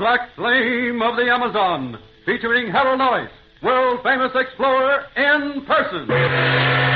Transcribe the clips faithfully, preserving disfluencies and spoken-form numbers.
Black Flame of the Amazon, featuring Harold Noyes, world-famous explorer in person.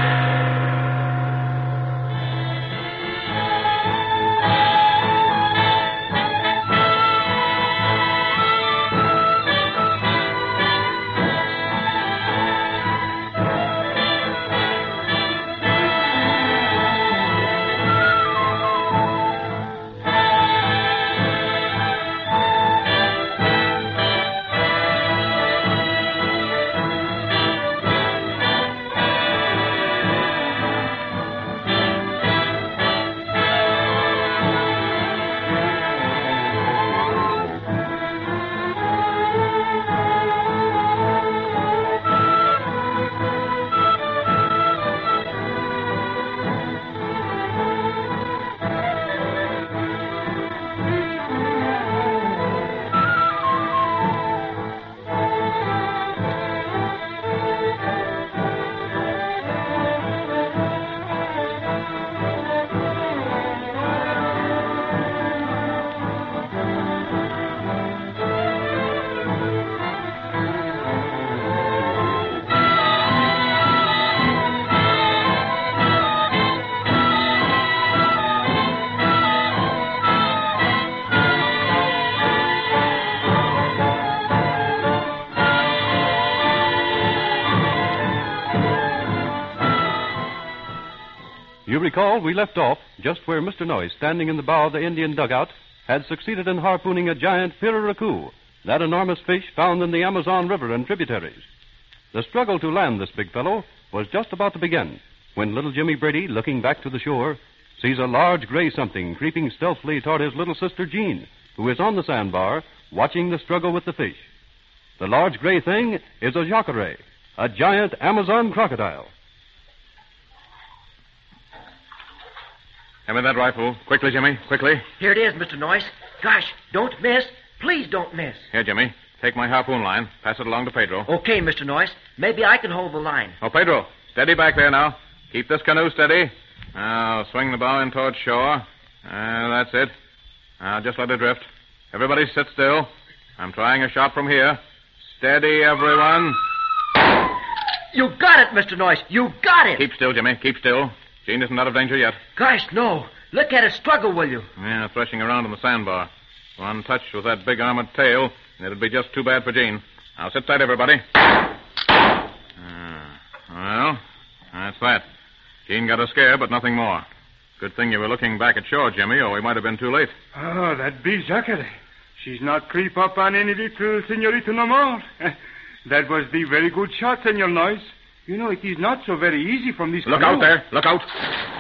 You recall we left off just where Mister Noyes, standing in the bow of the Indian dugout, had succeeded in harpooning a giant pirarucu, that enormous fish found in the Amazon River and tributaries. The struggle to land this big fellow was just about to begin when little Jimmy Brady, looking back to the shore, sees a large gray something creeping stealthily toward his little sister Jean, who is on the sandbar watching the struggle with the fish. The large gray thing is a jacare, a giant Amazon crocodile. Hand me that rifle. Quickly, Jimmy. Quickly. Here it is, Mister Noyes. Gosh, don't miss. Please don't miss. Here, Jimmy. Take my harpoon line. Pass it along to Pedro. Okay, Mister Noyes. Maybe I can hold the line. Oh, Pedro. Steady back there now. Keep this canoe steady. Now, swing the bow in towards shore. Uh, that's it. Now, just let it drift. Everybody sit still. I'm trying a shot from here. Steady, everyone. You got it, Mister Noyes. You got it. Keep still, Jimmy. Keep still. Jean isn't out of danger yet. Gosh, no. Look at her struggle, will you? Yeah, threshing around in the sandbar. One touch with that big armored tail, and it'd be just too bad for Jean. Now, sit tight, everybody. Uh, well, that's that. Jean got a scare, but nothing more. Good thing you were looking back at shore, Jimmy, or we might have been too late. Oh, that big jacare. She's not creep up on any little senorita no more. That was the very good shot, Senor Noyes. You know, it is not so very easy from this Look canoe. out there. Look out.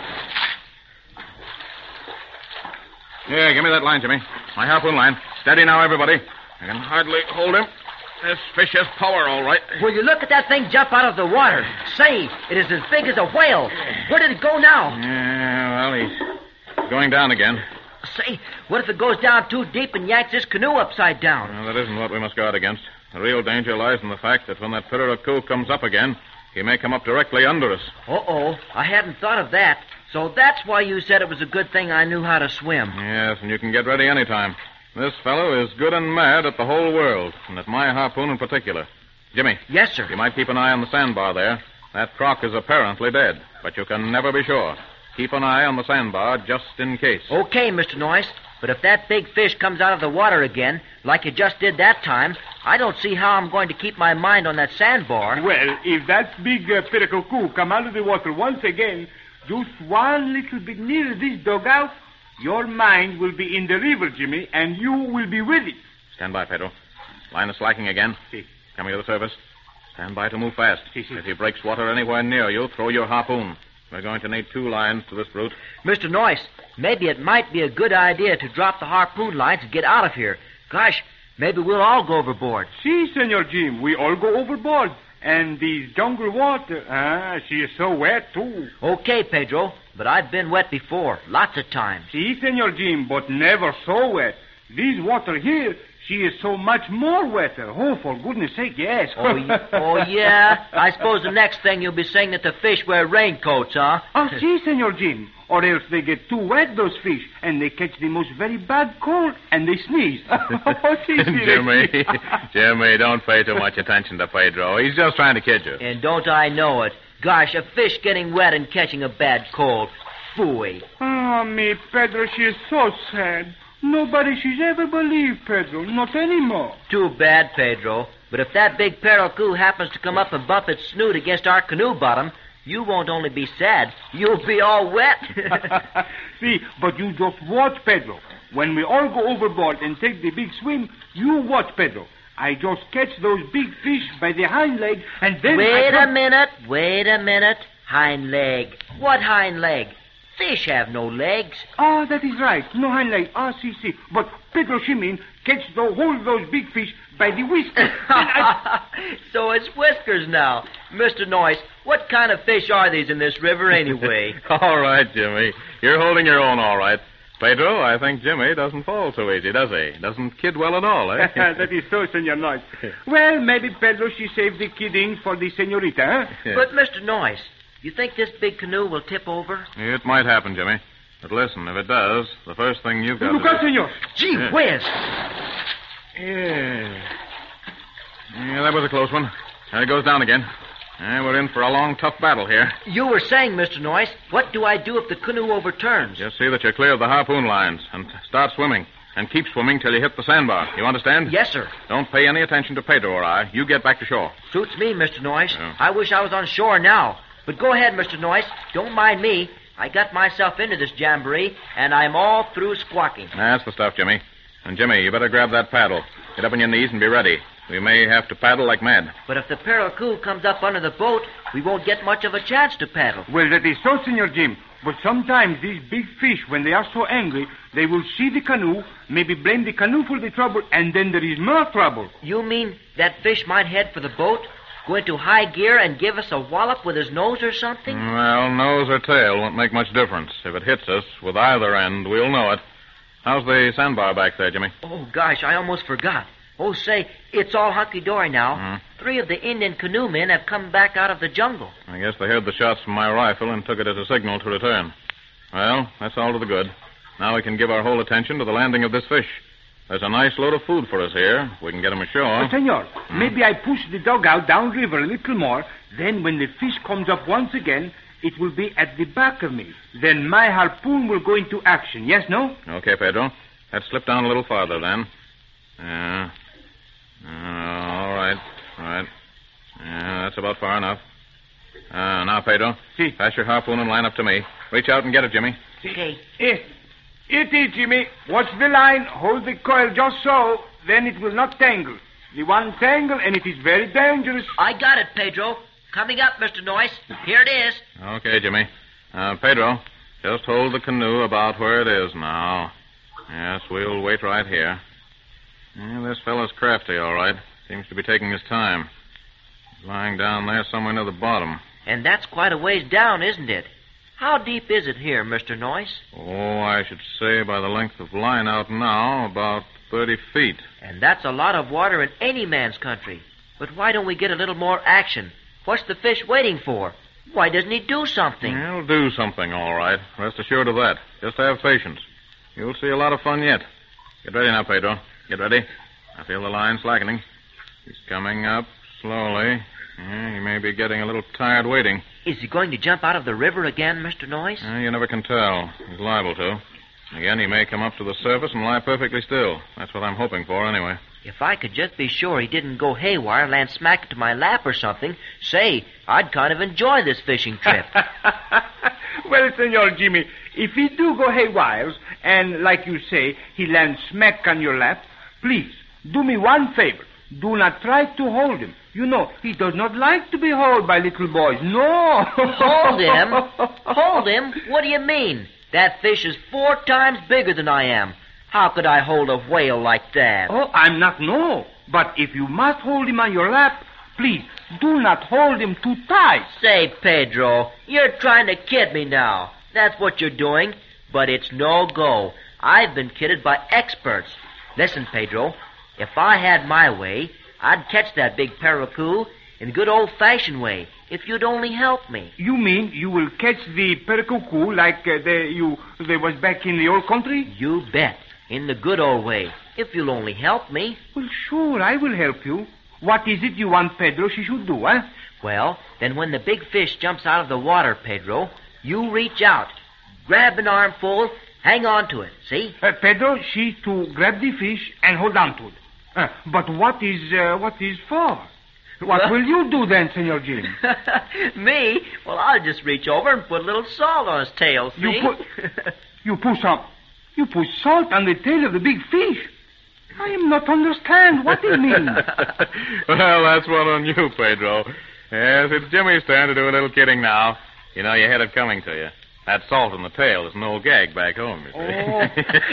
Yeah, give me that line, Jimmy. My harpoon line. Steady now, everybody. I can hardly hold him. This fish has power, all right. Will you look at that thing jump out of the water? Say, it is as big as a whale. Where did it go now? Yeah, well, he's going down again. Say, what if it goes down too deep and yanks this canoe upside down? Well, that isn't what we must guard against. The real danger lies in the fact that when that pirarucu comes up again, he may come up directly under us. Uh-oh, I hadn't thought of that. So that's why you said it was a good thing I knew how to swim. Yes, and you can get ready any time. This fellow is good and mad at the whole world, and at my harpoon in particular. Jimmy. Yes, sir. You might keep an eye on the sandbar there. That croc is apparently dead, but you can never be sure. Keep an eye on the sandbar just in case. Okay, Mister Noyes. But if that big fish comes out of the water again, like it just did that time, I don't see how I'm going to keep my mind on that sandbar. Well, if that big uh, pirarucu come out of the water once again, just one little bit near this dugout, your mind will be in the river, Jimmy, and you will be with it. Stand by, Pedro. Line is slacking again. Si. Coming to the surface. Stand by to move fast. Si, si. If he breaks water anywhere near you, throw your harpoon. We're going to need two lines to this brute. Mister Noyes, maybe it might be a good idea to drop the harpoon lines and get out of here. Gosh, maybe we'll all go overboard. Si, Senor Jim, we all go overboard. And these jungle water, ah, she is so wet, too. Okay, Pedro, but I've been wet before, lots of times. Si, Senor Jim, but never so wet. This water here, She is so much more wetter. Oh, for goodness sake, yes. Oh, y- oh, yeah? I suppose the next thing you'll be saying that the fish wear raincoats, huh? Oh, si, Senor Jim. Or else they get too wet, those fish, and they catch the most very bad cold, and they sneeze. Oh, si, si, Jimmy, Jimmy, don't pay too much attention to Pedro. He's just trying to kid you. And don't I know it? Gosh, a fish getting wet and catching a bad cold. Phooey. Oh, me, Pedro, she is so sad. Nobody she's ever believed, Pedro. Not anymore. Too bad, Pedro. But if that big paracoup happens to come up and bump its snoot against our canoe bottom, you won't only be sad, you'll be all wet. See, but you just watch, Pedro. When we all go overboard and take the big swim, you watch, Pedro. I just catch those big fish by the hind leg, and then Wait I a minute, wait a minute. Hind leg. What hind leg? Fish have no legs. Ah, that is right. No hind leg. Ah, see, see. But Pedro, she mean, catch the hold those big fish by the whiskers. I... So it's whiskers now. Mister Noyce, what kind of fish are these in this river anyway? All right, Jimmy. You're holding your own all right. Pedro, I think Jimmy doesn't fall so easy, does he? Doesn't kid well at all, eh? That is so, Senor Noyce. Well, maybe Pedro, she saved the kidding for the senorita, huh? Yeah. But, Mister Noyce, you think this big canoe will tip over? It might happen, Jimmy. But listen, if it does, the first thing you've got Look to out, do... senor. Gee Yeah. whiz! Yeah. Yeah, that was a close one. There it goes down again. Yeah, we're in for a long, tough battle here. You were saying, Mister Noyce, what do I do if the canoe overturns? Just see that you're clear of the harpoon lines and start swimming. And keep swimming till you hit the sandbar. You understand? Yes, sir. Don't pay any attention to Pedro or I. You get back to shore. Suits me, Mister Noyce. Yeah. I wish I was on shore now. But go ahead, Mister Noyce. Don't mind me. I got myself into this jamboree, and I'm all through squawking. That's the stuff, Jimmy. And, Jimmy, you better grab that paddle. Get up on your knees and be ready. We may have to paddle like mad. But if the paracoup comes up under the boat, we won't get much of a chance to paddle. Well, that is so, Senor Jim. But sometimes these big fish, when they are so angry, they will see the canoe, maybe blame the canoe for the trouble, and then there is more trouble. You mean that fish might head for the boat, go into high gear, and give us a wallop with his nose or something? Well, nose or tail won't make much difference. If it hits us with either end, we'll know it. How's the sandbar back there, Jimmy? Oh, gosh, I almost forgot. Oh, say, it's all hunky-dory now. Mhm. Three of the Indian canoe men have come back out of the jungle. I guess they heard the shots from my rifle and took it as a signal to return. Well, that's all to the good. Now we can give our whole attention to the landing of this fish. There's a nice load of food for us here. We can get him ashore. But, senor, maybe I push the dugout downriver a little more. Then when the fish comes up once again, it will be at the back of me. Then my harpoon will go into action. Yes, no? Okay, Pedro. Let's slip down a little farther, then. Yeah. Uh, all right. All right. Yeah, that's about far enough. Uh, now, Pedro. Si. Pass your harpoon and line up to me. Reach out and get it, Jimmy. Okay. Eh, it is, Jimmy. Watch the line. Hold the coil just so. Then it will not tangle. The one tangle, and it is very dangerous. I got it, Pedro. Coming up, Mister Noyce. Here it is. Okay, Jimmy. Uh, Pedro, just hold the canoe about where it is now. Yes, we'll wait right here. Yeah, this fellow's crafty, all right. Seems to be taking his time. He's lying down there somewhere near the bottom. And that's quite a ways down, isn't it? How deep is it here, Mister Noyce? Oh, I should say by the length of line out now, about thirty feet. And that's a lot of water in any man's country. But why don't we get a little more action? What's the fish waiting for? Why doesn't he do something? He'll do something, all right. Rest assured of that. Just have patience. You'll see a lot of fun yet. Get ready now, Pedro. Get ready. I feel the line slackening. He's coming up slowly. Yeah, he may be getting a little tired waiting. Is he going to jump out of the river again, Mister Noyce? Uh, you never can tell. He's liable to. Again, he may come up to the surface and lie perfectly still. That's what I'm hoping for, anyway. If I could just be sure he didn't go haywire and land smack into my lap or something, say, I'd kind of enjoy this fishing trip. Well, Senor Jimmy, if he do go haywire, and like you say, he lands smack on your lap, please, do me one favor. Do not try to hold him. You know, he does not like to be held by little boys. No. Hold him? Hold him? What do you mean? That fish is four times bigger than I am. How could I hold a whale like that? Oh, I'm not, no. But if you must hold him on your lap, please, do not hold him too tight. Say, Pedro, you're trying to kid me now. That's what you're doing. But it's no go. I've been kidded by experts. Listen, Pedro, If I had my way, I'd catch that big Parakou in the good old-fashioned way, if you'd only help me. You mean you will catch the Parakou like uh, they, you, they was back in the old country? You bet. In the good old way, if you'll only help me. Well, sure, I will help you. What is it you want Pedro she should do, huh? Well, then when the big fish jumps out of the water, Pedro, you reach out, grab an armful, hang on to it, see? Uh, Pedro, she to grab the fish and hold on to it. Uh, but what is uh, what is for? What will you do then, Senor Jim? Me? Well, I'll just reach over and put a little salt on his tail, see? You put, you put some, you put salt on the tail of the big fish. I am not understand what it means. Well, that's one on you, Pedro. Yes, it's Jimmy's turn to do a little kidding now. You know, you had it coming to you. That salt in the tail is an old gag back home, you see. Oh.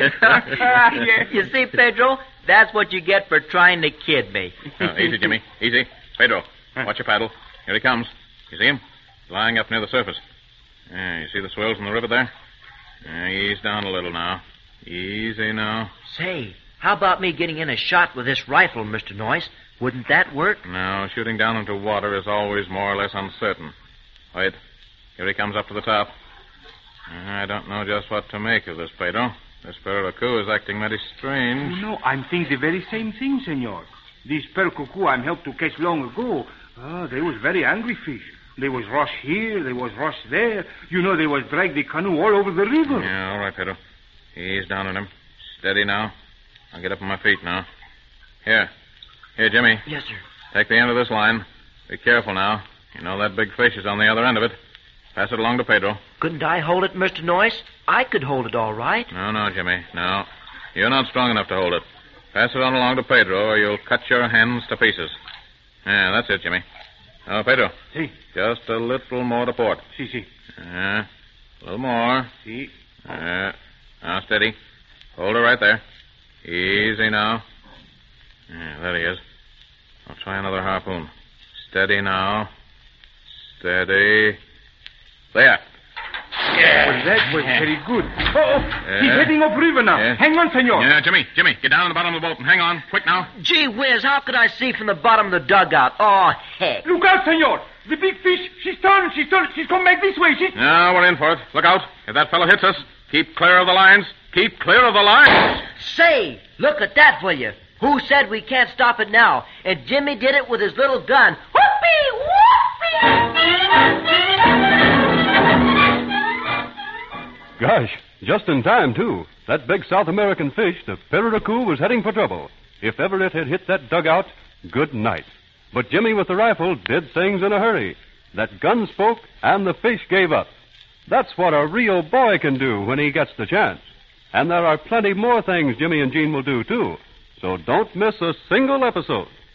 Yes. You see, Pedro, that's what you get for trying to kid me. Oh, easy, Jimmy. Easy. Pedro, watch your paddle. Here he comes. You see him? Lying up near the surface. Yeah, you see the swells in the river there? Yeah, ease down a little now. Easy now. Say, how about me getting in a shot with this rifle, Mister Noyce? Wouldn't that work? No, shooting down into water is always more or less uncertain. Wait. Here he comes up to the top. I don't know just what to make of this, Pedro. This Parakou is acting mighty strange. Oh, no, I'm thinking the very same thing, senor. These Parakou I'm helped to catch long ago, oh, they was very angry fish. They was rush here, they was rush there. You know, they was drag the canoe all over the river. Yeah, all right, Pedro. Ease down on him. Steady now. I'll get up on my feet now. Here. Here, Jimmy. Yes, sir. Take the end of this line. Be careful now. You know that big fish is on the other end of it. Pass it along to Pedro. Couldn't I hold it, Mister Noyce? I could hold it all right. No, no, Jimmy. No. You're not strong enough to hold it. Pass it on along to Pedro, or you'll cut your hands to pieces. Yeah, that's it, Jimmy. Oh, Pedro. Si. Just a little more to port. Si, si. Yeah. A little more. Si. Yeah. Now, steady. Hold her right there. Easy now. Yeah, there he is. I'll try another harpoon. Steady now. Steady. There. Yeah. Well, that was very good. Oh, oh Yeah. he's heading upriver now. Yeah. Hang on, senor. Yeah, Jimmy, Jimmy, get down to the bottom of the boat and hang on. Quick now. Gee whiz, how could I see from the bottom of the dugout? Oh, heck. Look out, senor. The big fish, she's turned, she's turned, she's come back this way. She... No, we're in for it. Look out. If that fellow hits us, keep clear of the lines. Keep clear of the lines. Say, look at that, will you? Who said we can't stop it now? And Jimmy did it with his little gun. Whoopee! Whoopee! Gosh, just in time, too. That big South American fish, the Parakou, was heading for trouble. If ever it had hit that dugout, good night. But Jimmy with the rifle did things in a hurry. That gun spoke, and the fish gave up. That's what a real boy can do when he gets the chance. And there are plenty more things Jimmy and Jean will do, too. So don't miss a single episode.